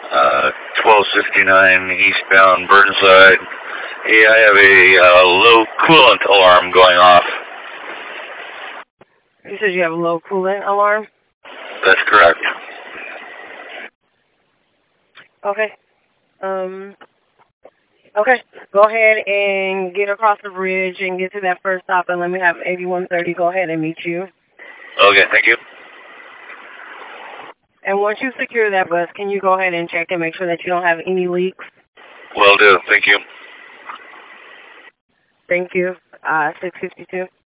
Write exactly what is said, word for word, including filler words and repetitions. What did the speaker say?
Uh, twelve sixty-nine eastbound Burnside. Yeah, I have a uh, low coolant alarm going off. You said you have a low coolant alarm? That's correct. Okay. Um. Okay. Go ahead and get across the bridge and get to that first stop, and let me have eighty-one thirty go ahead and meet you. Okay, thank you. And once you secure that bus, can you go ahead and check and make sure that you don't have any leaks? Will do. Thank you. Thank you. Uh, six fifty-two.